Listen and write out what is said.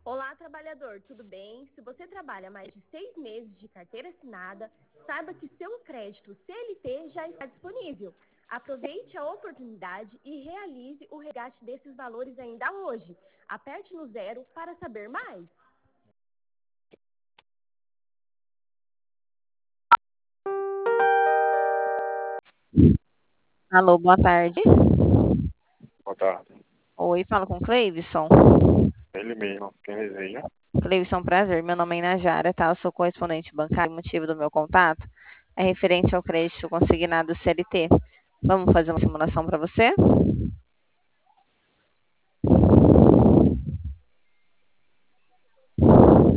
Olá, trabalhador, tudo bem? Se você trabalha mais de 6 meses de carteira assinada, saiba que seu crédito CLT já está disponível. Aproveite a oportunidade e realize o resgate desses valores ainda hoje. Aperte no 0 para saber mais. Alô, boa tarde. Boa tarde. Oi, falo com o Cleivson. Ele mesmo, quem deseja. Cleivson, prazer. Meu nome é Inajara, tá? Eu sou correspondente bancário. O motivo do meu contato é referente ao crédito consignado CLT. Vamos fazer uma simulação para você?